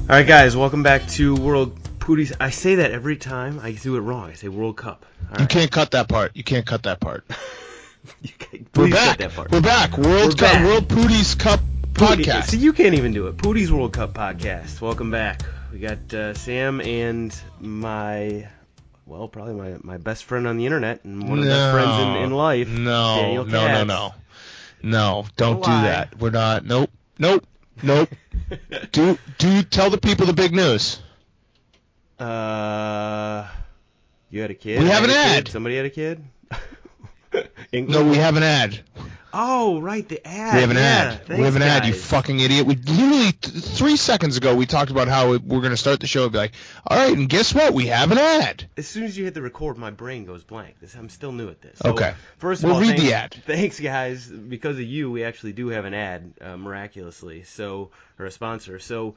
All right, guys, welcome back to World Pooties. I say that every time. I do it wrong. I say World Cup. All You can't cut that part. You can't cut that part. We're back. That part. We're back. World Pooties Cup podcast. See, you can't even do it. Pooties World Cup podcast. Welcome back. We got Sam and probably my best friend on the internet and one of the best friends in life. No, don't do that. We're not. Nope. Do tell the people the big news. You had a kid? We have an ad. Somebody had a kid? No, we have an ad. Oh, right, the ad. We have an ad. Thanks, we have an ad, guys. you fucking idiot. We literally 3 seconds ago we talked about how we're going to start the show and be like, all right, and guess what? We have an ad. As soon as you hit the record, my brain goes blank. I'm still new at this. So, okay. First of all, read the ad. Thanks, guys. Because of you, we actually do have an ad, miraculously. Or a sponsor. So,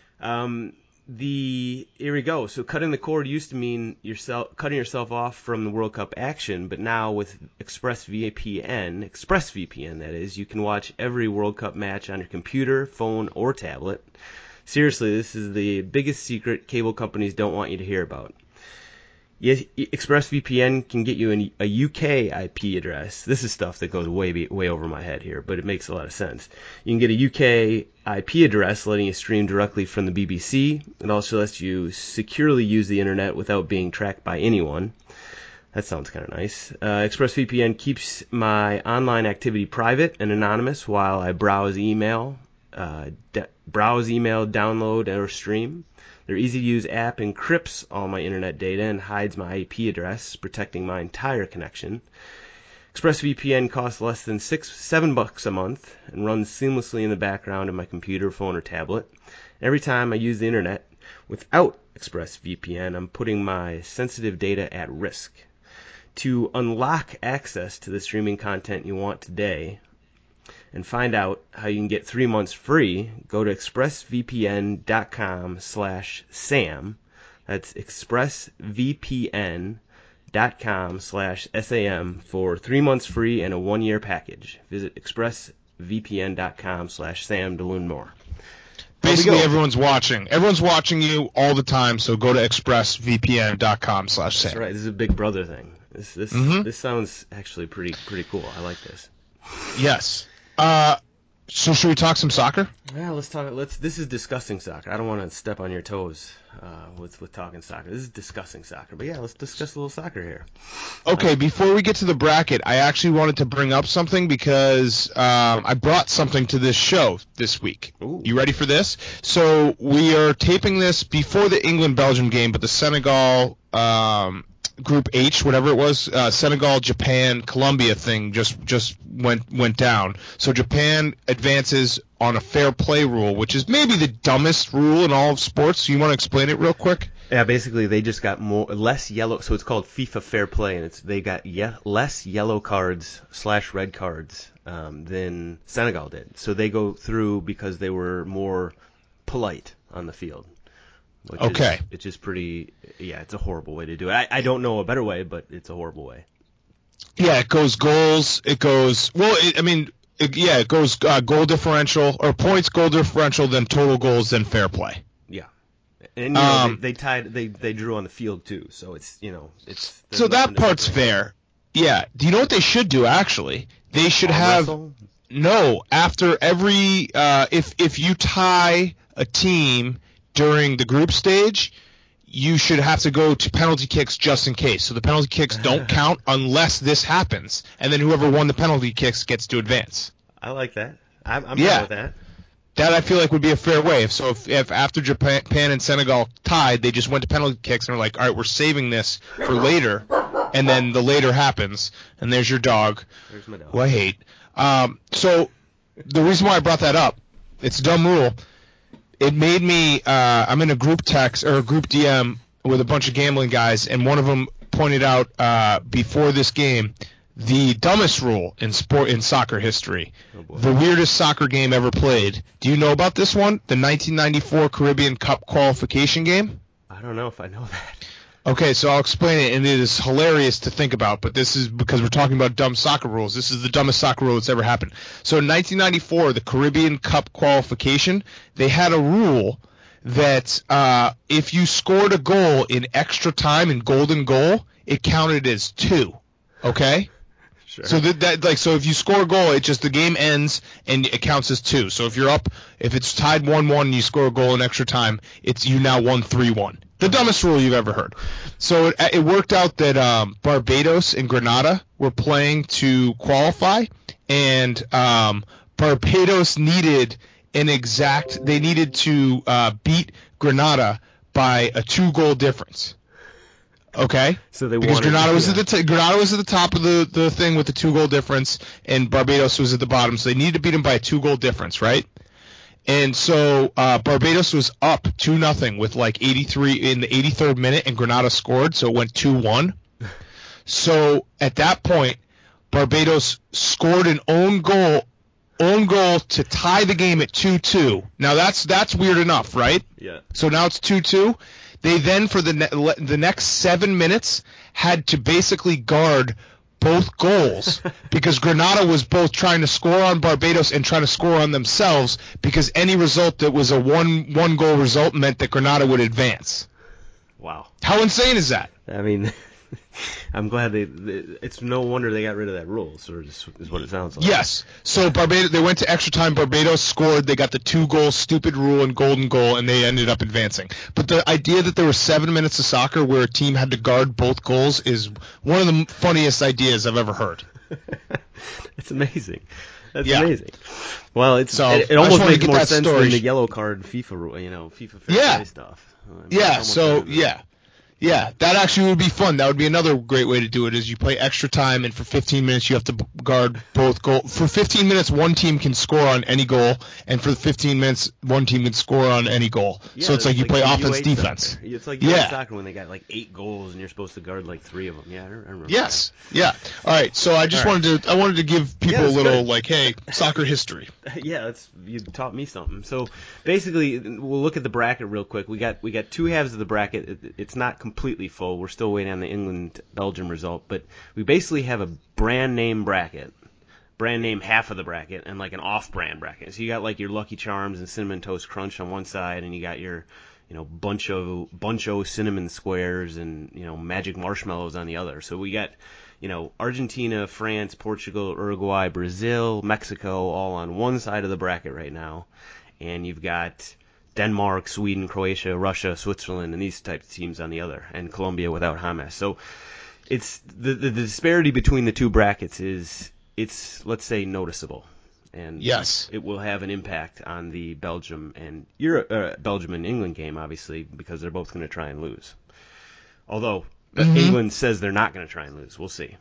here we go. So cutting the cord used to mean cutting yourself off from the World Cup action, but now with ExpressVPN, that is, you can watch every World Cup match on your computer, phone, or tablet. Seriously, this is the biggest secret cable companies don't want you to hear about. Yes, ExpressVPN can get you a UK IP address. This is stuff that goes way over my head here, but it makes a lot of sense. You can get a UK IP address letting you stream directly from the BBC. It also lets you securely use the internet without being tracked by anyone. That sounds kind of nice. ExpressVPN keeps my online activity private and anonymous while I browse email, download, or stream. Their easy-to-use app encrypts all my internet data and hides my IP address, protecting my entire connection. ExpressVPN costs less than $7 a month and runs seamlessly in the background of my computer, phone, or tablet. Every time I use the internet without ExpressVPN, I'm putting my sensitive data at risk. To unlock access to the streaming content you want today, and find out how you can get 3 months free, go to expressvpn.com/Sam. That's expressvpn.com/SAM for 3 months free and a 1-year package. Visit expressvpn.com/Sam to learn more. Basically, everyone's watching. Everyone's watching you all the time, so go to expressvpn.com/Sam. That's right. This is a Big Brother thing. This sounds actually pretty cool. I like this. Yes. So should we talk some soccer? Yeah, let's talk. This is discussing soccer. I don't want to step on your toes with talking soccer. This is discussing soccer. But yeah, let's discuss a little soccer here. Okay, before we get to the bracket, I actually wanted to bring up something because I brought something to this show this week. Ooh. You ready for this? So we are taping this before the England-Belgium game, but the Senegal Group H, whatever it was, Senegal, Japan, Colombia thing just went down. So Japan advances on a fair play rule, which is maybe the dumbest rule in all of sports. So you want to explain it real quick? Yeah, basically they just got less yellow. So it's called FIFA Fair Play, and they got less yellow cards / red cards than Senegal did. So they go through because they were more polite on the field. It's just pretty, it's a horrible way to do it. I don't know a better way, but it's a horrible way. Yeah, it goes goals. It goes, it goes goal differential, or points, goal differential, then total goals, then fair play. Yeah. And, they drew on the field, too. So it's. So that part's fair. Yeah. Do you know what they should do, actually? They should have. Wrestle? No, after every, if you tie a team during the group stage, you should have to go to penalty kicks just in case. So the penalty kicks don't count unless this happens, and then whoever won the penalty kicks gets to advance. I like that. I'm fine with that. That I feel like would be a fair way. If after Japan and Senegal tied, they just went to penalty kicks and were like, all right, we're saving this for later, and then the later happens, and there's your dog. There's my dog. Who I hate. So the reason why I brought that up, it's a dumb rule. It made me I'm in a group text or a group DM with a bunch of gambling guys, and one of them pointed out before this game the dumbest rule in soccer history. Oh, the weirdest soccer game ever played. Do you know about this one? The 1994 Caribbean Cup qualification game? I don't know if I know that. Okay, so I'll explain it, and it is hilarious to think about, but this is because we're talking about dumb soccer rules. This is the dumbest soccer rule that's ever happened. So in 1994, the Caribbean Cup qualification, they had a rule that if you scored a goal in extra time in golden goal, it counted as 2. Okay? Sure. So so if you score a goal, the game ends and it counts as 2. So if it's tied 1-1 and you score a goal in extra time, you now won 3-1. The dumbest rule you've ever heard. So it worked out that Barbados and Grenada were playing to qualify, and Barbados needed to beat Grenada by a 2-goal difference. Okay, so they because Grenada was at the top of the thing with the 2-goal difference, and Barbados was at the bottom, so they needed to beat them by a 2-goal difference, right? And so Barbados was up 2-0 with like 83 in the 83rd minute, and Grenada scored, so it went 2-1. So at that point, Barbados scored an own goal to tie the game at 2-2. Now that's weird enough, right? Yeah. So now it's 2-2. They then, for the next 7 minutes, had to basically guard both goals because Grenada was both trying to score on Barbados and trying to score on themselves, because any result that was a one goal result meant that Grenada would advance. Wow. How insane is that? I mean, I'm glad it's no wonder they got rid of that rule, is what it sounds like. Yes. So they went to extra time. Barbados scored. They got the 2-goal stupid rule and golden goal, and they ended up advancing. But the idea that there were 7 minutes of soccer where a team had to guard both goals is one of the funniest ideas I've ever heard. It's amazing. That's Yeah. amazing. Well, it almost makes more sense than the yellow card FIFA rule, FIFA fair play stuff. Yeah. So yeah. Yeah, that actually would be fun. That would be another great way to do it, is you play extra time, and for 15 minutes you have to guard both goals. For 15 minutes, one team can score on any goal, and for 15 minutes, one team can score on any goal. Yeah, so it's like you play offense, U8 defense. Soccer. It's like U8 soccer when they got like 8 goals, and you're supposed to guard like 3 of them. Yeah, I remember. Yes. Yeah. All right. So I just wanted to give people a little good. Hey, soccer history. Yeah, you taught me something. So basically, we'll look at the bracket real quick. We got 2 halves of the bracket. It's not completely full. We're still waiting on the England-Belgium result, but we basically have a brand name bracket, brand name half of the bracket, and like an off-brand bracket. So you got like your Lucky Charms and Cinnamon Toast Crunch on one side, and you got your Buncho cinnamon squares and magic marshmallows on the other. So we got Argentina, France, Portugal, Uruguay, Brazil, Mexico all on one side of the bracket right now, and you've got Denmark, Sweden, Croatia, Russia, Switzerland, and these types of teams on the other, and Colombia without James. So it's the disparity between the 2 brackets it's let's say noticeable, and yes, it will have an impact on the Belgium and England game, obviously, because they're both going to try and lose. Although England says they're not going to try and lose, we'll see.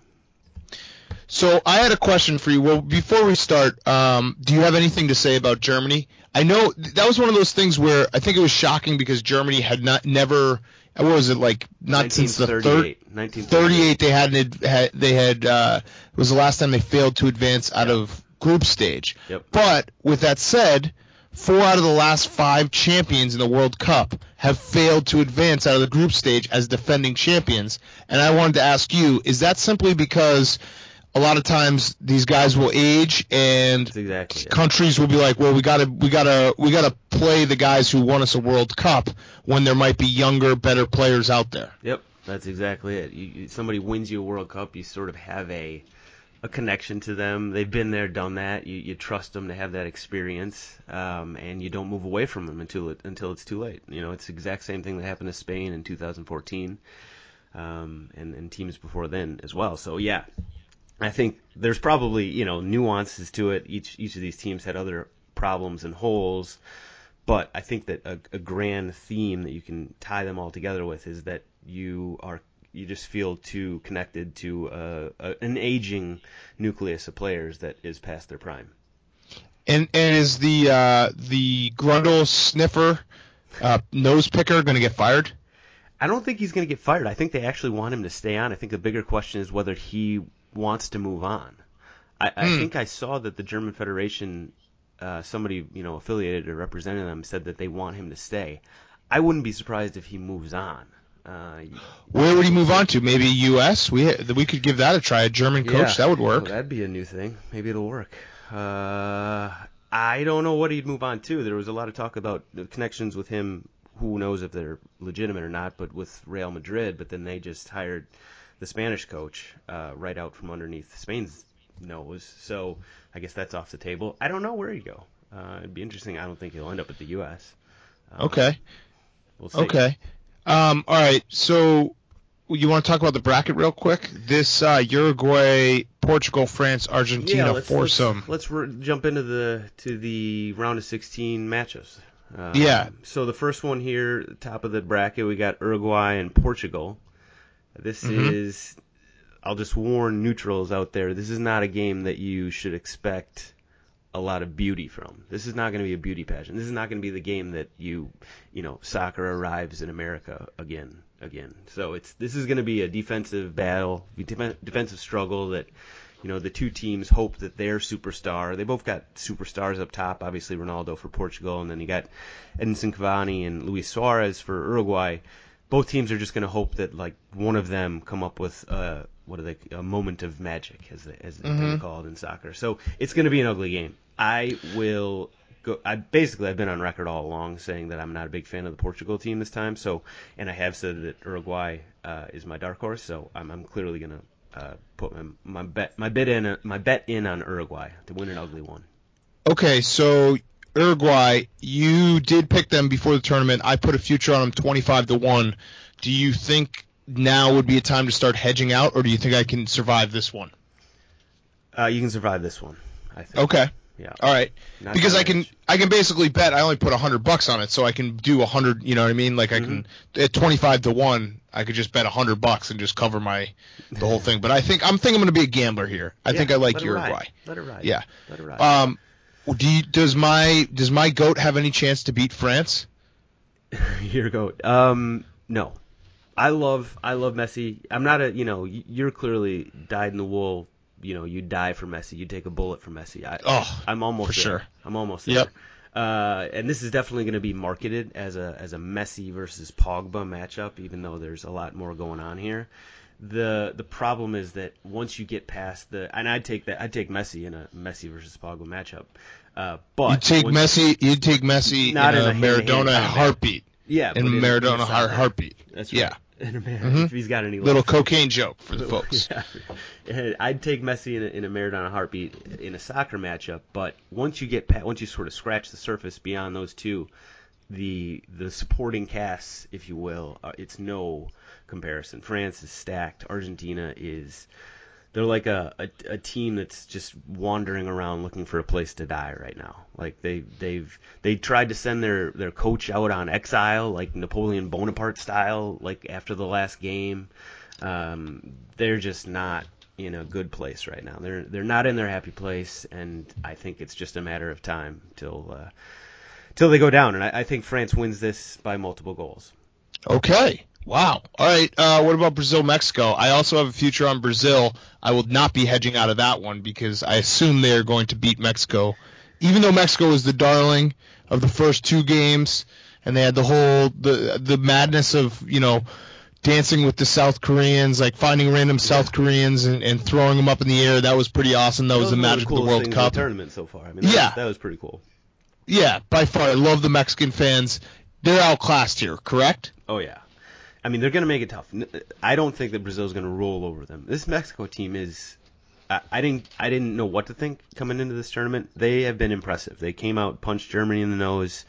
So I had a question for you. Well, before we start, do you have anything to say about Germany? I know that was one of those things where I think it was shocking because Germany had never what was it, like, not since the 1938 they had it was the last time they failed to advance out of group stage. Yep. But with that said, 4 out of the last 5 champions in the World Cup have failed to advance out of the group stage as defending champions. And I wanted to ask you, is that simply because a lot of times these guys will age and countries will be like, well, we gotta play the guys who won us a World Cup when there might be younger, better players out there? Yep, that's exactly it. Somebody wins you a World Cup, you sort of have a connection to them. They've been there, done that. You trust them to have that experience, and you don't move away from them until it's too late. It's the exact same thing that happened to Spain in 2014, and teams before then as well. So yeah. I think there's probably, nuances to it. Each of these teams had other problems and holes, but I think that a grand theme that you can tie them all together with is that you just feel too connected to an aging nucleus of players that is past their prime. And is the Grundle sniffer nose picker going to get fired? I don't think he's going to get fired. I think they actually want him to stay on. I think the bigger question is whether he wants to move on. I think I saw that the German Federation, somebody affiliated or representing them, said that they want him to stay. I wouldn't be surprised if he moves on. Where would he move on to? Maybe U.S.? We could give that a try. A German coach, that would work. That'd be a new thing. Maybe it'll work. I don't know what he'd move on to. There was a lot of talk about the connections with him. Who knows if they're legitimate or not, but with Real Madrid. But then they just hired the Spanish coach right out from underneath Spain's nose. So I guess that's off the table. I don't know where he'd go. It'd be interesting. I don't think he'll end up at the U.S. Okay. We'll see. Okay. All right. So you want to talk about the bracket real quick? This Uruguay, Portugal, France, Argentina foursome. Let's jump into the round of 16 matchups. Yeah. So the first one here, top of the bracket, we got Uruguay and Portugal. This is, I'll just warn neutrals out there, this is not a game that you should expect a lot of beauty from. This is not going to be a beauty pageant. This is not going to be the game that soccer arrives in America again. So this is going to be a defensive battle, defensive struggle that, the two teams hope that their superstar, they both got superstars up top, obviously Ronaldo for Portugal, and then you got Edinson Cavani and Luis Suarez for Uruguay. Both teams are just going to hope that one of them come up with a moment of magic, as they call it in soccer. So it's going to be an ugly game. I've been on record all along saying that I'm not a big fan of the Portugal team this time. So, and I have said that Uruguay is my dark horse. So I'm clearly going to put my bet in on Uruguay to win an ugly one. Okay, so Uruguay, you did pick them before the tournament. I put a future on them 25-1. Do you think now would be a time to start hedging out, or do you think I can survive this one? You can survive this one, I think. Okay. Yeah. All right. Because I can basically bet. I only put $100 on it, so I can do 100. You know what I mean? Like I can at 25-1, I could just bet $100 and just cover the whole thing. But I'm thinking I'm going to be a gambler here. I think I like Uruguay. Let it ride. Yeah. Let it ride. Does my goat have any chance to beat France? Your goat. No. I love Messi. I'm not you're clearly dyed in the wool. You'd die for Messi. You'd take a bullet for Messi. I'm almost for there. sure. I'm almost there. Yep. And this is definitely going to be marketed as a Messi versus Pogba matchup, even though there's a lot more going on here. The problem is that once you get past I'd take Messi in a Messi versus Pogba matchup. But you'd take Messi in a Maradona heartbeat. Yeah, in Maradona heartbeat. That's right. Yeah. If he's got any little cocaine joke for the folks. Yeah. I'd take Messi in a Maradona heartbeat in a soccer matchup, but once you sort of scratch the surface beyond those two, the supporting cast, if you will, it's no comparison. France is stacked. Argentina they're like a team that's just wandering around looking for a place to die right now. Like they tried to send their coach out on exile, like Napoleon Bonaparte style, like after the last game. They're just not in a good place right now. They're not in their happy place, and I think it's just a matter of time till they go down. And I think France wins this by multiple goals. Okay. Wow. All right. What about Brazil, Mexico? I also have a future on Brazil. I will not be hedging out of that one because I assume they are going to beat Mexico, even though Mexico was the darling of the first two games, and they had the madness of dancing with the South Koreans, like finding random South Koreans and throwing them up in the air. That was pretty awesome. That was the magic of the World Cup tournament so far. I mean, that was pretty cool. Yeah, by far. I love the Mexican fans. They're outclassed here, correct? Oh yeah. I mean, they're going to make it tough. I don't think that Brazil's going to roll over them. This Mexico team is I didn't know what to think coming into this tournament. They have been impressive. They came out, punched Germany in the nose.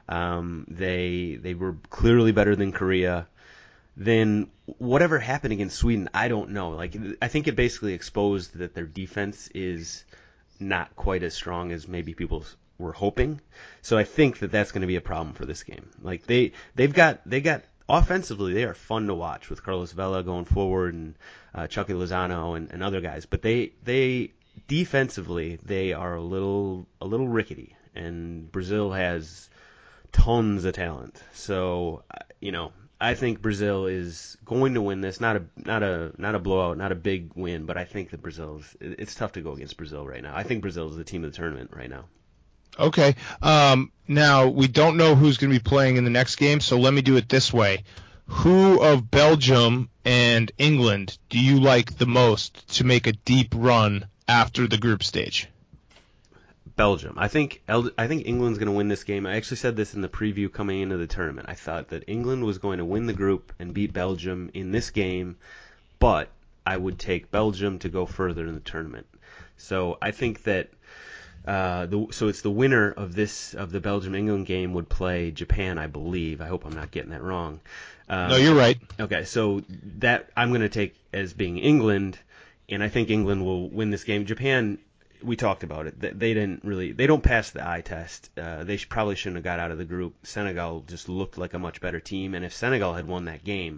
They were clearly better than Korea. Then whatever happened against Sweden, I don't know. Like, I think it basically exposed that their defense is not quite as strong as maybe people were hoping. So I think that that's going to be a problem for this game. Like they've got offensively, they are fun to watch with Carlos Vela going forward and Chucky Lozano and other guys. But they defensively, they are a little rickety, and Brazil has tons of talent. So I think Brazil is going to win this. Not a blowout, not a big win, but I think that it's tough to go against Brazil right now. I think Brazil is the team of the tournament right now. Okay. Now, we don't know who's going to be playing in the next game, so let me do it this way. Who of Belgium and England do you like the most to make a deep run after the group stage? Belgium. I think England's going to win this game. I actually said this in the preview coming into the tournament. I thought that England was going to win the group and beat Belgium in this game, but I would take Belgium to go further in the tournament. So I think that so it's the winner of the Belgium-England game would play Japan, I believe. I hope I'm not getting that wrong. No, you're right. Okay, so that I'm going to take as being England, and I think England will win this game. Japan, we talked about it. They don't pass the eye test. They probably shouldn't have got out of the group. Senegal just looked like a much better team, and if Senegal had won that game,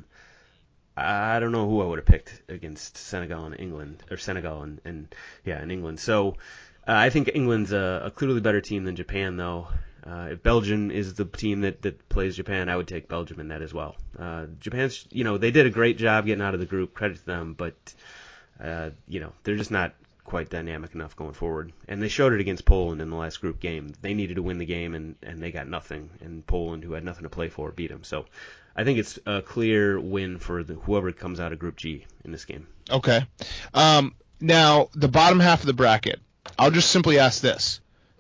I don't know who I would have picked against Senegal and England, or Senegal and England. So I think England's a clearly better team than Japan, though. If Belgium is the team that plays Japan, I would take Belgium in that as well. Japan's, they did a great job getting out of the group. Credit to them, but they're just not quite dynamic enough going forward. And they showed it against Poland in the last group game. They needed to win the game, and they got nothing. And Poland, who had nothing to play for, beat them. So I think it's a clear win for whoever comes out of Group G in this game. Okay. Now, the bottom half of the bracket, I'll just simply ask this.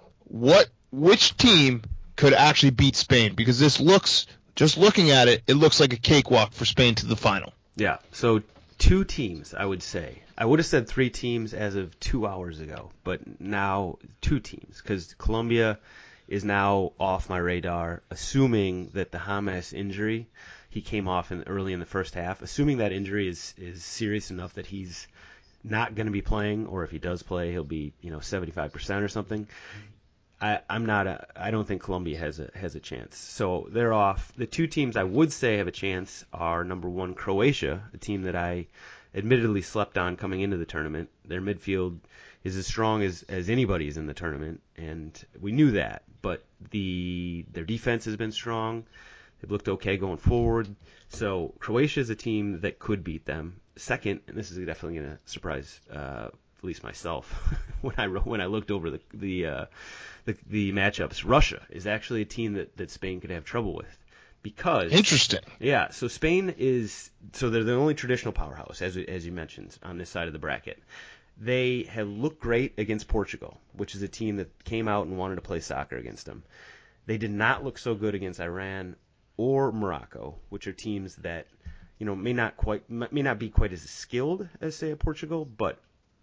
Which team could actually beat Spain? Because this looks, just looking at it, it looks like a cakewalk for Spain to the final. Yeah, so 2 teams, I would say. I would have said 3 teams as of 2 hours ago, but now 2 teams, because Colombia is now off my radar, assuming that the James injury, he came off early in the first half, assuming that injury is serious enough that he's not going to be playing, or if he does play, he'll be 75% or something. I don't think Colombia has a chance. So they're off. The 2 teams I would say have a chance are number 1, Croatia, a team that I admittedly slept on coming into the tournament. Their midfield is as strong as anybody's in the tournament, and we knew that. But their defense has been strong. They've looked okay going forward. So Croatia is a team that could beat them. Second, and this is definitely going to surprise at least myself when I looked over the matchups, Russia is actually a team that Spain could have trouble with. Because interesting. Yeah, so Spain they're the only traditional powerhouse, as you mentioned, on this side of the bracket. They have looked great against Portugal, which is a team that came out and wanted to play soccer against them. They did not look so good against Iran or Morocco, which are teams that may not be quite as skilled as, say, a Portugal, but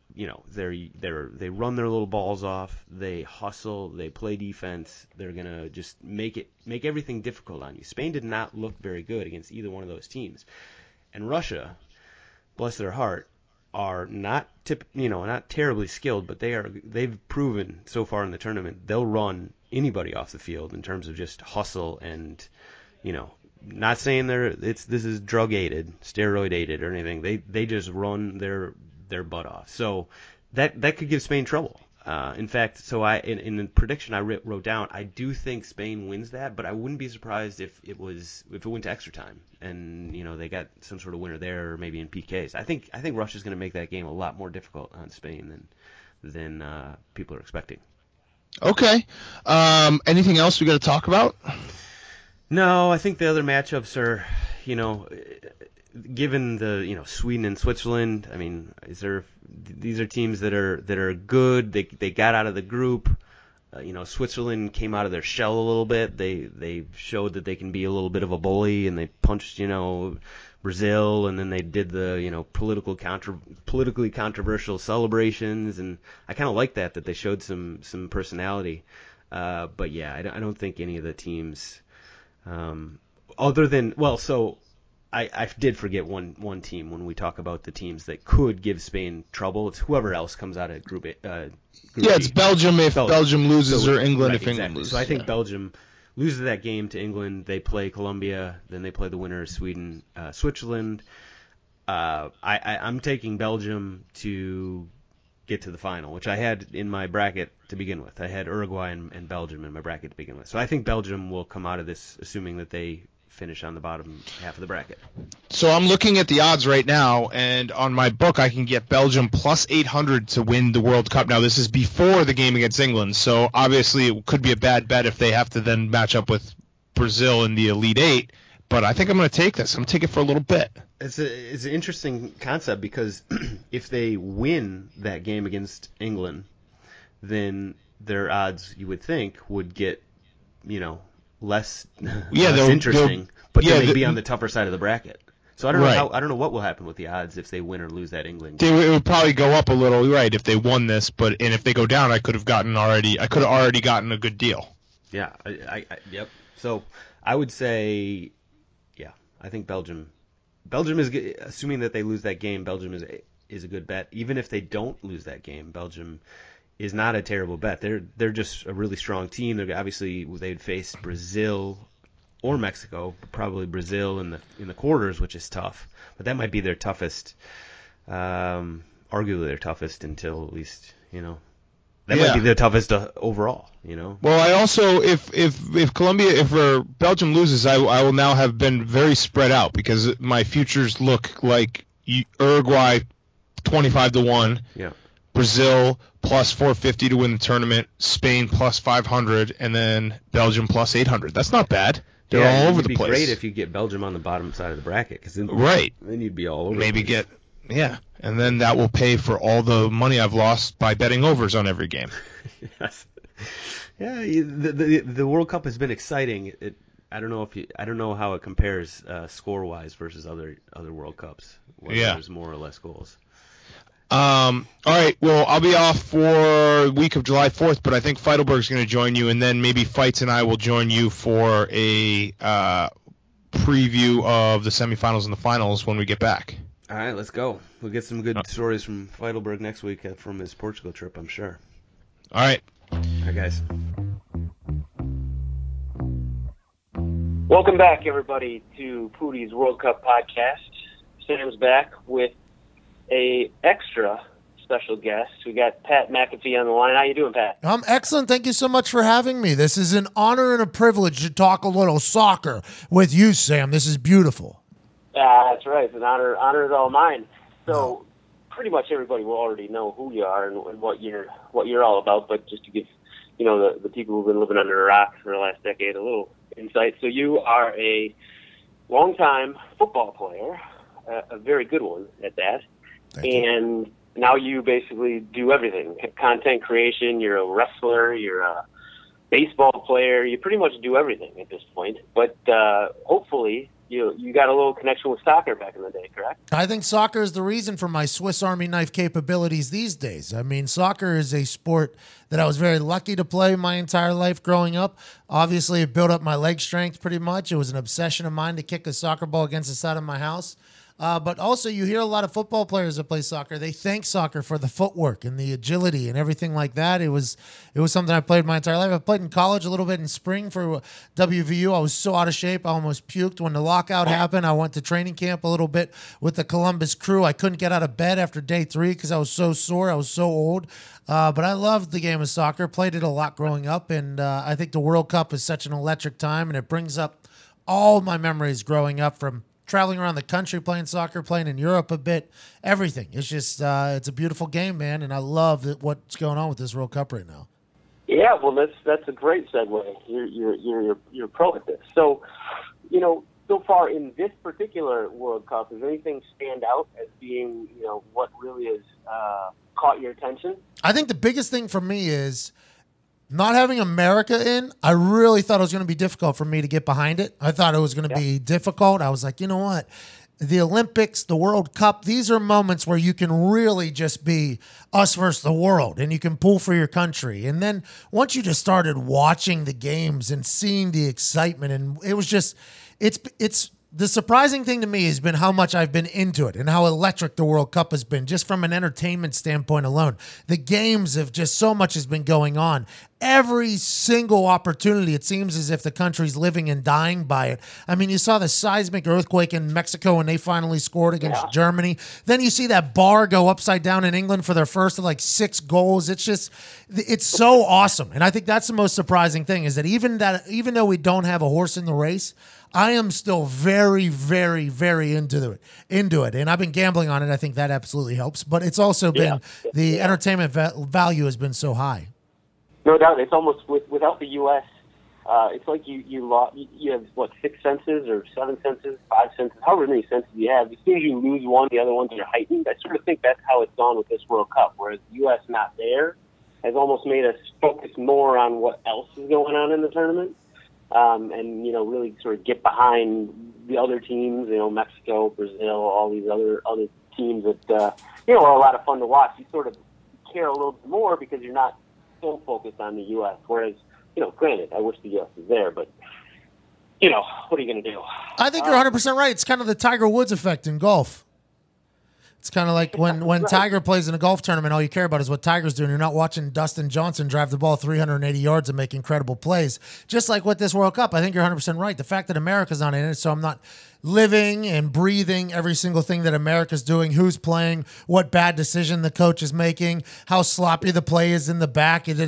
they run their little balls off, they hustle, they play defense, they're gonna just make everything difficult on you. Spain did not look very good against either one of those teams, and Russia, bless their heart, are not terribly skilled, but they've proven so far in the tournament they'll run anybody off the field in terms of just hustle and not saying this is drug aided, steroid aided or anything. They just run their butt off. So that could give Spain trouble. In fact, so in the prediction I wrote down, I do think Spain wins that, but I wouldn't be surprised if it went to extra time and they got some sort of winner there, or maybe in PKs. I think Russia's going to make that game a lot more difficult on Spain than people are expecting. Okay. Anything else we got to talk about? No, I think the other matchups are, given the Sweden and Switzerland, I mean, these are teams that are good. They got out of the group. Switzerland came out of their shell a little bit. They showed that they can be a little bit of a bully, and they punched Brazil, and then they did the politically controversial celebrations, and I kind of like that they showed some personality. But yeah, I don't think any of the teams. Other than, so I did forget one team when we talk about the teams that could give Spain trouble. It's whoever else comes out of Group A. It's Belgium if Belgium loses, or England if England loses. So I think Belgium loses that game to England. They play Colombia, then they play the winner, Sweden, Switzerland. I'm taking Belgium to get to the final, which I had in my bracket to begin with. I had Uruguay and Belgium in my bracket to begin with. So I think Belgium will come out of this, assuming that they finish on the bottom half of the bracket. So I'm looking at the odds right now, and on my book I can get Belgium plus 800 to win the World Cup. Now this is before the game against England, so obviously it could be a bad bet if they have to then match up with Brazil in the Elite Eight. But I think I'm going to take this. I'm going to take it for a little bit. It's an interesting concept because if they win that game against England, then their odds, you would think, would get, less Yeah, interesting, but yeah, then they'd be on the tougher side of the bracket. So I don't Right. know I don't know what will happen with the odds if they win or lose that England It game. would probably go up a little, right, if they won this, and if they go down, I could have already gotten a good deal. Yeah, yep. So I would say, yeah, I think Belgium is, assuming that they lose that game, Belgium is a good bet. Even if they don't lose that game, Belgium is not a terrible bet. They're just a really strong team. They'd face Brazil or Mexico, probably Brazil in the quarters, which is tough. But that might be their toughest, arguably their toughest until at least, that might be their toughest overall, Well, I also, if Belgium loses, I will now have been very spread out because my futures look like Uruguay 25-1, Yeah. Brazil plus 450 to win the tournament, Spain plus 500, and then Belgium plus 800. That's not bad. They're all over the place. It'd be great if you get Belgium on the bottom side of the bracket, because then you'd be all over. Maybe and then that will pay for all the money I've lost by betting overs on every game. Yes. Yeah, the World Cup has been exciting. I don't know how it compares score wise versus other World Cups. Whether there's more or less goals. All right. Well, I'll be off for the week of July 4th, but I think Feidelberg's going to join you, and then maybe Fights and I will join you for a preview of the semifinals and the finals when we get back. All right, let's go. We'll get some good stories from Feidelberg next week from his Portugal trip, I'm sure. All right. All right, guys. Welcome back, everybody, to Pootie's World Cup podcast. Sam's back with a extra special guest. We got Pat McAfee on the line. How you doing, Pat? I'm excellent. Thank you so much for having me. This is an honor and a privilege to talk a little soccer with you, Sam. This is beautiful. That's right. It's an honor. Honor is all mine. So pretty much everybody will already know who you are and what you're all about. But just to give the people who've been living under a rock for the last decade a little insight. So you are a longtime football player, a very good one at that. And now you basically do everything. Content creation, you're a wrestler, you're a baseball player, you pretty much do everything at this point. But hopefully you got a little connection with soccer back in the day, correct? I think soccer is the reason for my Swiss Army knife capabilities these days. I mean, soccer is a sport that I was very lucky to play my entire life growing up. Obviously, it built up my leg strength pretty much. It was an obsession of mine to kick a soccer ball against the side of my house. But also, you hear a lot of football players that play soccer. They thank soccer for the footwork and the agility and everything like that. It was something I played my entire life. I played in college a little bit in spring for WVU. I was so out of shape, I almost puked. When the lockout happened, I went to training camp a little bit with the Columbus Crew. I couldn't get out of bed after day 3 because I was so sore. I was so old. But I loved the game of soccer, played it a lot growing up, and I think the World Cup is such an electric time, and it brings up all my memories growing up from traveling around the country playing soccer, playing in Europe a bit, everything. It's just, it's a beautiful game, man, and I love what's going on with this World Cup right now. Yeah, well, that's a great segue. You're pro at this. So, so far in this particular World Cup, does anything stand out as being, what really has caught your attention? I think the biggest thing for me is not having America in. I really thought it was going to be difficult for me to get behind it. I thought it was going to be difficult. I was like, you know what? The Olympics, the World Cup, these are moments where you can really just be us versus the world and you can pull for your country. And then once you just started watching the games and seeing the excitement, and it was just, it's the surprising thing to me has been how much I've been into it and how electric the World Cup has been just from an entertainment standpoint alone. The games have just, so much has been going on. Every single opportunity, it seems as if the country's living and dying by it. I mean, you saw the seismic earthquake in Mexico when they finally scored against Germany. Then you see that bar go upside down in England for their first of 6 goals. It's just, it's so awesome. And I think that's the most surprising thing is that even though we don't have a horse in the race, I am still very, very, very into it. And I've been gambling on it. I think that absolutely helps. But it's also been the entertainment value has been so high. No doubt. It's almost without the U.S., it's like you have, 6 senses or 7 senses, 5 senses, however many senses you have. As soon as you lose one, the other ones are heightened. I sort of think that's how it's gone with this World Cup. Whereas the U.S. not there, has almost made us focus more on what else is going on in the tournament, and really sort of get behind the other teams. Mexico, Brazil, all these other teams that are a lot of fun to watch. You sort of care a little bit more because you're not so focused on the U.S. Whereas, granted, I wish the U.S. was there, but what are you going to do? I think you're 100% right. It's kind of the Tiger Woods effect in golf. It's kind of like when right. Tiger plays in a golf tournament, all you care about is what Tiger's doing. You're not watching Dustin Johnson drive the ball 380 yards and make incredible plays. Just like with this World Cup, I think you're 100% right. The fact that America's not in it, so I'm not living and breathing every single thing that America's doing, who's playing, what bad decision the coach is making, how sloppy the play is in the back. Did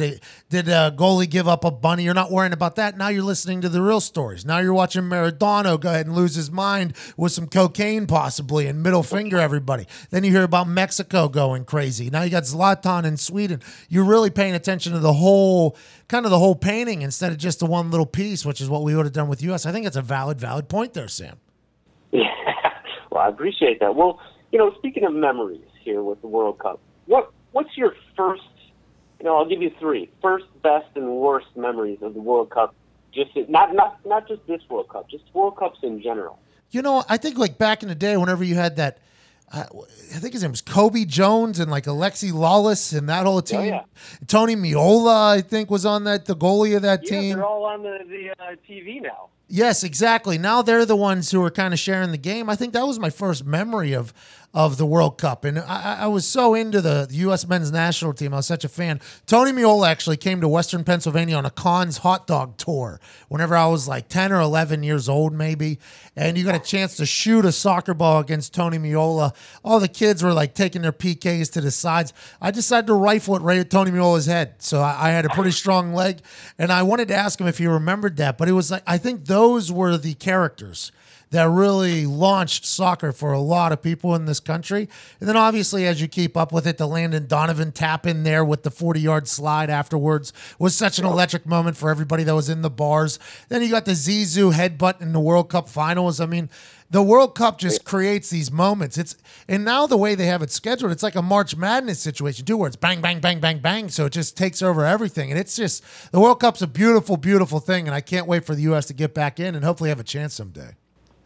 a goalie give up a bunny? You're not worrying about that. Now you're listening to the real stories. Now you're watching Maradona go ahead and lose his mind with some cocaine possibly and middle finger everybody. Then you hear about Mexico going crazy. Now you got Zlatan in Sweden. You're really paying attention to the whole painting instead of just the one little piece, which is what we would have done with U.S. I think it's a valid point there, Sam. Yeah, well, I appreciate that. Well, speaking of memories here with the World Cup, what's your first? I'll give you three: first, best, and worst memories of the World Cup. Just not just this World Cup, just World Cups in general. I think like back in the day, whenever you had that. I think his name was Kobe Jones and like Alexi Lawless and that whole team. Oh, yeah. Tony Meola, I think, was on the goalie of that team. Yeah, they're all on the TV now. Yes, exactly. Now they're the ones who are kind of sharing the game. I think that was my first memory of the World Cup. And I was so into the U.S. men's national team. I was such a fan. Tony Meola actually came to Western Pennsylvania on a Conn's hot dog tour whenever I was like 10 or 11 years old maybe. And you got a chance to shoot a soccer ball against Tony Meola. All the kids were like taking their PKs to the sides. I decided to rifle it right at Tony Meola's head. So I had a pretty strong leg. And I wanted to ask him if he remembered that. But it was like, I think those were the characters that really launched soccer for a lot of people in this country. And then obviously, as you keep up with it, the Landon Donovan tap in there with the 40-yard slide afterwards was such an electric moment for everybody that was in the bars. Then you got the Zizou headbutt in the World Cup finals. I mean, the World Cup just creates these moments. And now the way they have it scheduled, it's like a March Madness situation too, where it's bang, bang, bang, bang, bang. So it just takes over everything. And it's just, the World Cup's a beautiful, beautiful thing. And I can't wait for the U.S. to get back in and hopefully have a chance someday.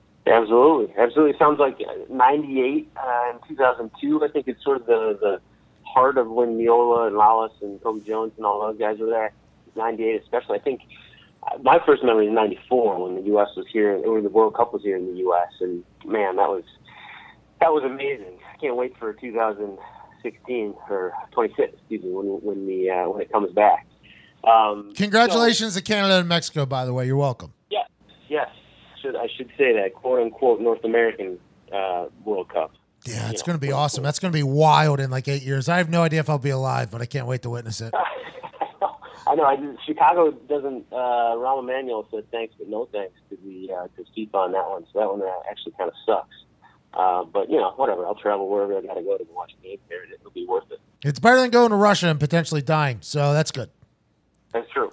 Absolutely. Sounds like 98 and 2002. I think it's sort of the heart of when Meola and Lawless and Kobe Jones and all those guys were there. 98 especially. I think my first memory is 94 when the U.S. was here, or the World Cup was here in the U.S. And man, that was amazing. I can't wait for 2016 or 26. Excuse me, when it comes back. Congratulations to Canada and Mexico, by the way. You're welcome. Yes. I should say that, quote-unquote, North American World Cup. Yeah, it's going to be awesome. That's going to be wild in like 8 years. I have no idea if I'll be alive, but I can't wait to witness it. I know. Chicago doesn't. Rahm Emanuel said thanks, but no thanks to FIFA on that one. So that one actually kind of sucks. But, whatever. I'll travel wherever I got to go to watch a game there. It'll be worth it. It's better than going to Russia and potentially dying, so that's good. That's true.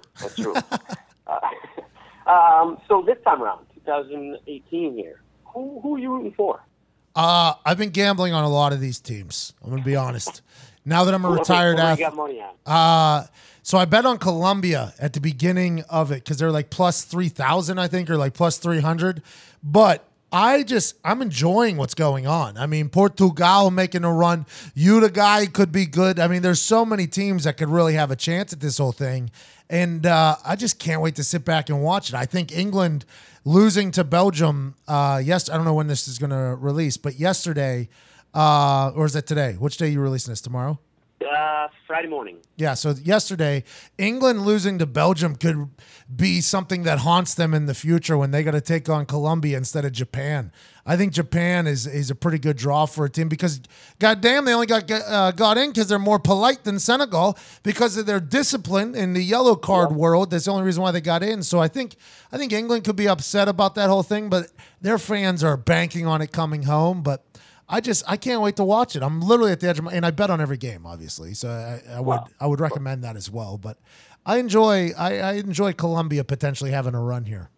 So this time around, 2018 here, who are you rooting for? I've been gambling on a lot of these teams. I'm going to be honest. Now that I'm a retired athlete. What do you got money on? So I bet on Colombia at the beginning of it because they're like plus 3,000, I think, or like plus 300. But I'm enjoying what's going on. I mean, Portugal making a run. Uruguay could be good. I mean, there's so many teams that could really have a chance at this whole thing. And I just can't wait to sit back and watch it. I think England losing to Belgium, I don't know when this is going to release, but yesterday, or is it today? Which day are you releasing this? Tomorrow? Friday morning. Yeah, so yesterday, England losing to Belgium could be something that haunts them in the future when they got to take on Colombia instead of Japan. I think Japan is a pretty good draw for a team because, goddamn, they only got in because they're more polite than Senegal because of their discipline in the yellow card world. That's the only reason why they got in. So I think England could be upset about that whole thing, but their fans are banking on it coming home. But I can't wait to watch it. I'm literally at the edge of and I bet on every game, obviously. So I would recommend that as well. But I enjoy Colombia potentially having a run here.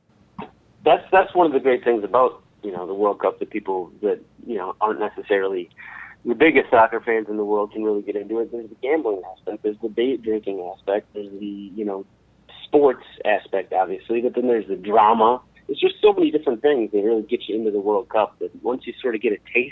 That's one of the great things about the World Cup that people that aren't necessarily the biggest soccer fans in the world can really get into it. There's the gambling aspect, there's the date drinking aspect, there's the sports aspect, obviously, but then there's the drama. It's just so many different things that really get you into the World Cup that once you sort of get a taste,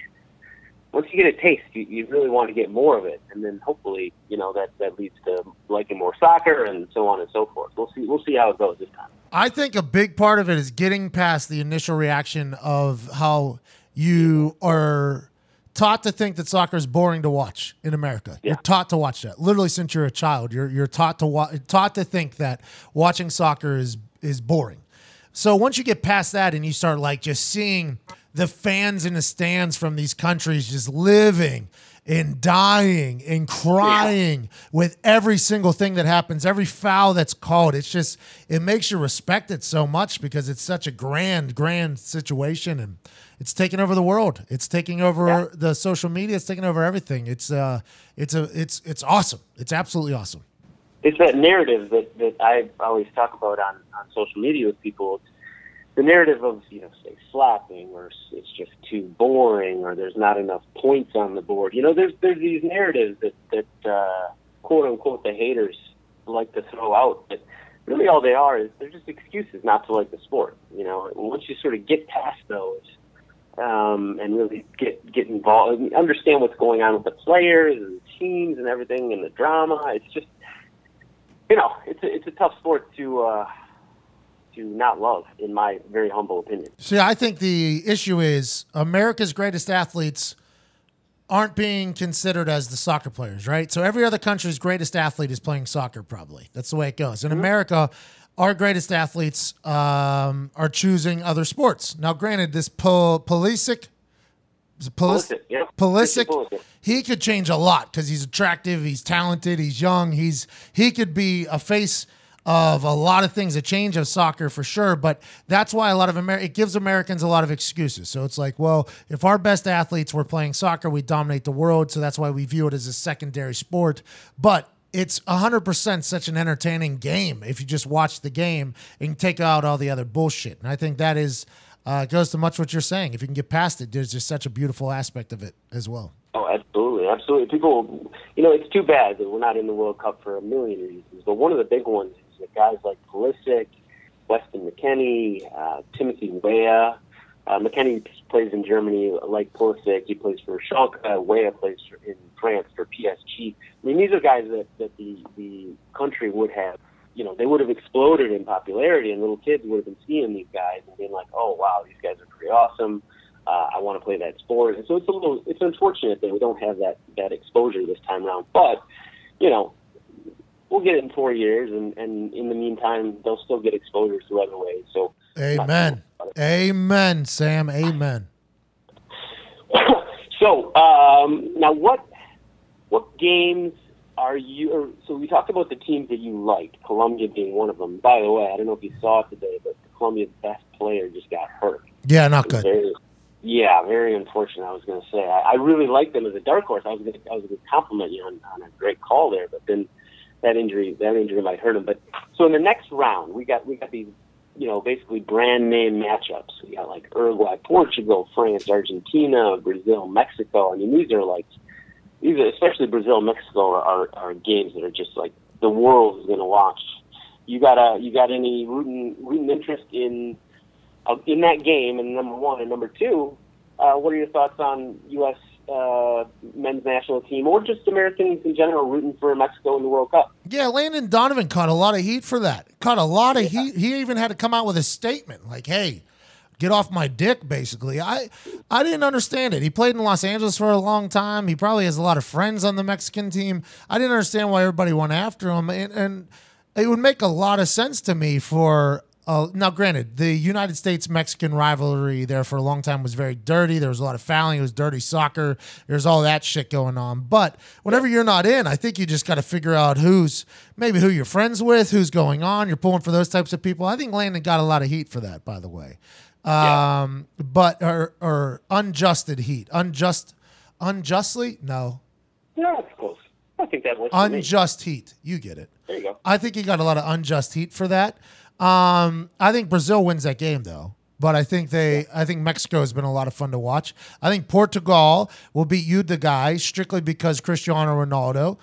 you really want to get more of it, and then hopefully, that leads to liking more soccer and so on and so forth. We'll see how it goes this time. I think a big part of it is getting past the initial reaction of how you are taught to think that soccer is boring to watch in America. Yeah. You're taught to watch that literally since you're a child. You're taught to think that watching soccer is boring. So once you get past that and you start like just seeing the fans in the stands from these countries just living and dying and crying with every single thing that happens, every foul that's called, it makes you respect it so much because it's such a grand situation, and it's taking over the world. It's taking over the social media. It's taking over everything. It's awesome. It's absolutely awesome. It's that narrative that I always talk about on social media with people. The narrative of, say, slapping, or it's just too boring, or there's not enough points on the board. There's these narratives that quote unquote the haters like to throw out, but really all they are is they're just excuses not to like the sport. Once you sort of get past those and really get involved and understand what's going on with the players and the teams and everything and the drama, it's just it's a tough sport to not love, in my very humble opinion. See, I think the issue is America's greatest athletes aren't being considered as the soccer players, right? So every other country's greatest athlete is playing soccer, probably. That's the way it goes. In America, our greatest athletes are choosing other sports. Now, granted, this Pulisic, he could change a lot because he's attractive, he's talented, he's young, he could be a face of a lot of things, a change of soccer for sure, but that's why a lot of it gives Americans a lot of excuses. So it's like, well, if our best athletes were playing soccer, we dominate the world, so that's why we view it as a secondary sport. But it's 100% such an entertaining game if you just watch the game and take out all the other bullshit. And I think that is goes to much what you're saying. If you can get past it, there's just such a beautiful aspect of it as well. Oh, absolutely. People, it's too bad that we're not in the World Cup for a million reasons, but one of the big ones is that guys like Pulisic, Weston McKennie, Timothy Weah. McKennie plays in Germany like Pulisic. He plays for Schalke. Weah plays in France for PSG. I mean, these are guys that the country would have, they would have exploded in popularity, and little kids would have been seeing these guys and being like, oh, wow, these guys are pretty awesome. I want to play that sport. And so it's unfortunate that we don't have that exposure this time around. But, we'll get it in 4 years, and in the meantime, they'll still get exposure through other ways. So, amen. Amen, Sam. Amen. So, now what games are you, so we talked about the teams that you liked, Colombia being one of them. By the way, I don't know if you saw it today, but Colombia's best player just got hurt. Yeah, not good. Very unfortunate, I was going to say. I really liked them as a dark horse. I was going to compliment you on a great call there, but then that injury might hurt him. But so in the next round, we got these, basically brand name matchups. We got like Uruguay, Portugal, France, Argentina, Brazil, Mexico. I mean, these are especially Brazil, Mexico are games that are just like the world is going to watch. You got any rooting interest in that game? And number one, and number two, what are your thoughts on U.S. Men's national team, or just Americans in general rooting for Mexico in the World Cup? Yeah, Landon Donovan caught a lot of heat for that. Caught a lot of heat. He even had to come out with a statement like, hey, get off my dick, basically. I didn't understand it. He played in Los Angeles for a long time. He probably has a lot of friends on the Mexican team. I didn't understand why everybody went after him, and it would make a lot of sense to me for now, granted, the United States-Mexican rivalry there for a long time was very dirty. There was a lot of fouling. It was dirty soccer. There's all that shit going on. But whenever you're not in, I think you just got to figure out who you're friends with, who's going on. You're pulling for those types of people. I think Landon got a lot of heat for that, by the way. But or unjusted heat. Unjustly? No. Yeah, it's close. I think that was unjust heat. You get it. There you go. I think he got a lot of unjust heat for that. I think Brazil wins that game, though. but I think Mexico has been a lot of fun to watch. I think Portugal will beat you, the guy, strictly because Cristiano Ronaldo.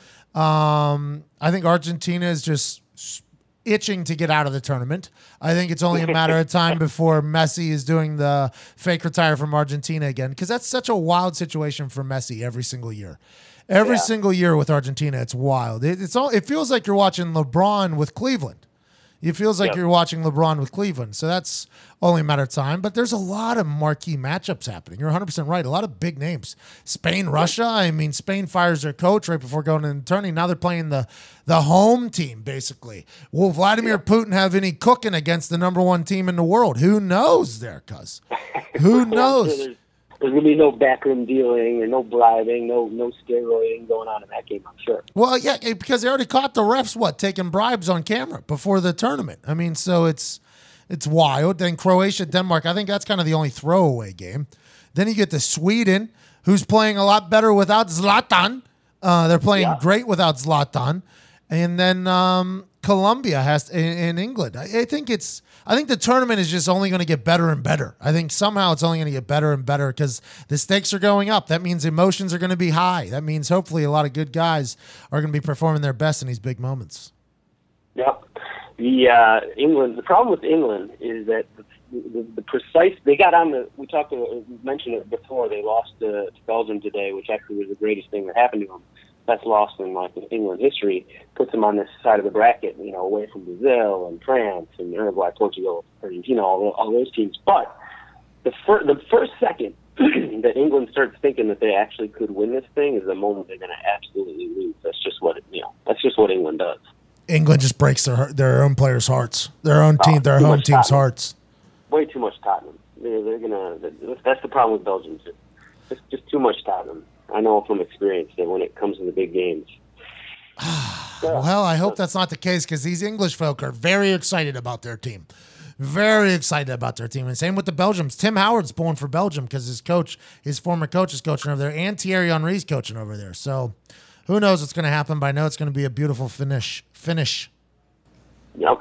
I think Argentina is just itching to get out of the tournament. I think it's only a matter of time before Messi is doing the fake retire from Argentina again, because that's such a wild situation for Messi every single year. Every single year with Argentina, it's wild. It feels like you're watching LeBron with Cleveland. It feels like you're watching LeBron with Cleveland. So that's only a matter of time. But there's a lot of marquee matchups happening. You're 100% right. A lot of big names. Spain, Russia. I mean, Spain fires their coach right before going into the tourney. Now they're playing the home team, basically. Will Vladimir Putin have any cooking against the number one team in the world? Who knows there, cuz? Who knows? There's going to be no backroom dealing or no bribing, no steroiding going on in that game, I'm sure. Well, yeah, because they already caught the refs, taking bribes on camera before the tournament. I mean, so it's wild. Then Croatia, Denmark, I think that's kind of the only throwaway game. Then you get to Sweden, who's playing a lot better without Zlatan. They're playing great without Zlatan. And then Colombia has in England. I think the tournament is just only going to get better and better. I think somehow it's only going to get better and better because the stakes are going up. That means emotions are going to be high. That means hopefully a lot of good guys are going to be performing their best in these big moments. Yep. The problem with England is that the precise, they got on we mentioned it before, they lost to Belgium today, which actually was the greatest thing that happened to them. That's lost in England history, puts them on this side of the bracket, away from Brazil and France and Uruguay, Portugal, Argentina, all those teams. But the first second that England starts thinking that they actually could win this thing is the moment they're going to absolutely lose. That's just what England does. England just breaks their own players' hearts, their own team, their home team's hearts. Way too much Tottenham. That's the problem with Belgium too. Just too much Tottenham. I know from experience that when it comes to the big games. Well, I hope that's not the case because these English folk are very excited about their team. Very excited about their team. And same with the Belgians. Tim Howard's pulling for Belgium because his former coach is coaching over there, and Thierry Henry's coaching over there. So who knows what's going to happen, but I know it's going to be a beautiful finish. Yep.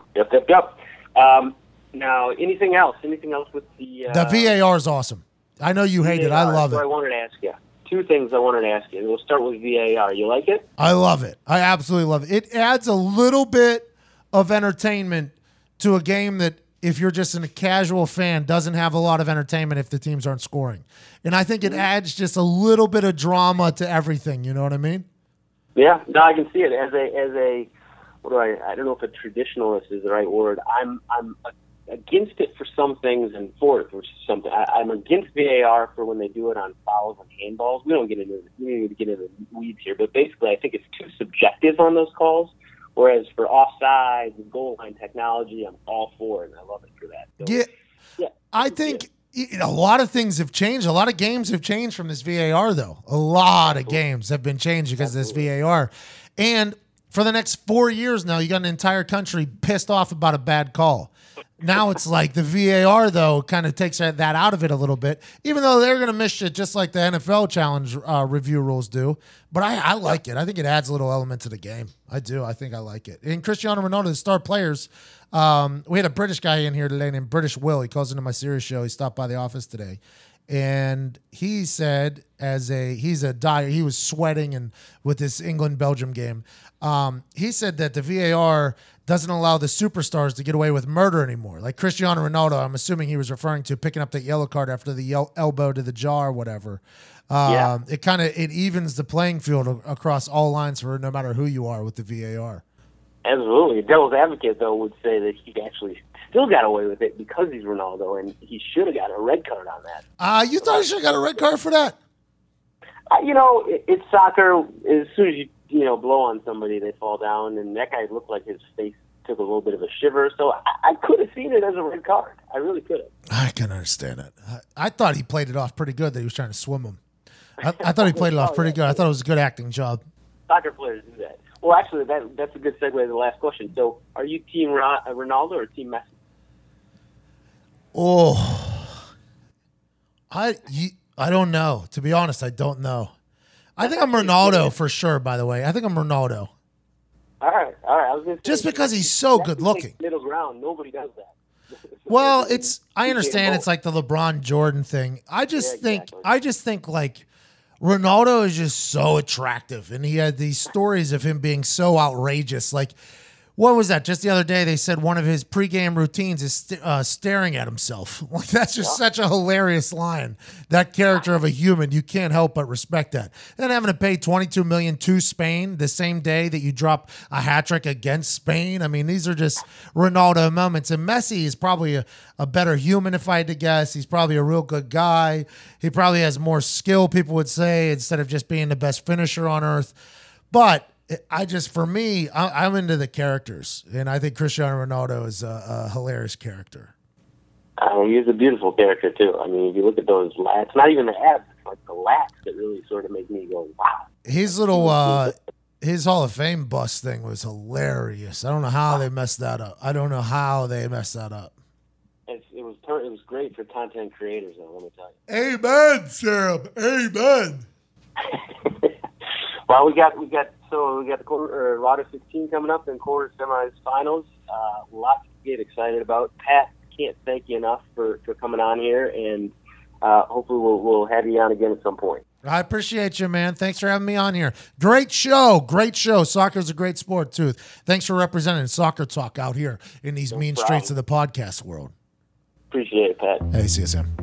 Now, anything else? Anything else with the... The VAR is awesome. I know you hate it. I love it. I wanted to ask you. Two things I wanted to ask you. We'll start with VAR. You like it? I love it. I absolutely love it. It adds a little bit of entertainment to a game that, if you're just a casual fan, doesn't have a lot of entertainment if the teams aren't scoring. And I think it adds just a little bit of drama to everything. You know what I mean? Yeah. No, I can see it. As a I don't know if a traditionalist is the right word. I'm against it for some things and for it for something. I'm against VAR for when they do it on fouls and handballs. We don't need to get into the weeds here, but basically I think it's too subjective on those calls. Whereas for offside and goal line technology, I'm all for it, and I love it for that. So, yeah, I think a lot of things have changed. A lot of games have changed from this VAR, though. A lot of games have been changed because of this VAR. And for the next 4 years now, you got an entire country pissed off about a bad call. Now it's like the VAR, though, kind of takes that out of it a little bit, even though they're going to miss shit just like the NFL challenge review rules do. But I like it. I think it adds a little element to the game. I do. I think I like it. And Cristiano Ronaldo, the star players, we had a British guy in here today named British Will. He calls into my Sirius show. He stopped by the office today. And he said, he's a dyer, he was sweating and with this England-Belgium game. He said that the VAR doesn't allow the superstars to get away with murder anymore. Like Cristiano Ronaldo, I'm assuming he was referring to picking up that yellow card after the elbow to the jaw or whatever. It evens the playing field across all lines for no matter who you are with the VAR. Absolutely. Devil's advocate, though, would say that he actually still got away with it because he's Ronaldo, and he should have got a red card on that. You thought he should have got a red card for that? It's soccer. As soon as you blow on somebody, they fall down, and that guy looked like his face took a little bit of a shiver. So I could have seen it as a red card. I really could have. I can understand it. I thought he played it off pretty good that he was trying to swim him. I thought he played it off pretty good. I thought it was a good acting job. Soccer players do that. Well, actually, that's a good segue to the last question. So, are you Team Ronaldo or Team Messi? Oh, I don't know. To be honest, I don't know. I think I'm Ronaldo for sure, by the way. I think I'm Ronaldo. All right. I was gonna say, just because he's so good looking. Middle ground. Nobody does that. Well, I understand it's like the LeBron Jordan thing. I just think like Ronaldo is just so attractive, and he had these stories of him being so outrageous. Like, what was that? Just the other day, they said one of his pregame routines is staring at himself. Like, that's just such a hilarious line. That character of a human, you can't help but respect that. Then having to pay $22 million to Spain the same day that you drop a hat trick against Spain. I mean, these are just Ronaldo moments. And Messi is probably a better human, if I had to guess. He's probably a real good guy. He probably has more skill, people would say, instead of just being the best finisher on earth. But for me, I'm into the characters, and I think Cristiano Ronaldo is a hilarious character. He's a beautiful character too. I mean, if you look at those lats, not even the abs, it's like the lats that really sort of make me go, wow. His little, his Hall of Fame bust thing was hilarious. I don't know how they messed that up. It was great for content creators, though. Let me tell you. Amen, Sam. Amen. Well, we got the quarter Rota 16 coming up in quarter semis finals. Lots to get excited about. Pat, can't thank you enough for coming on here, and hopefully we'll have you on again at some point. I appreciate you, man. Thanks for having me on here. Great show. Soccer's a great sport too. Thanks for representing Soccer Talk out here in these mean streets of the podcast world. Appreciate it, Pat. Hey, see you, Sam.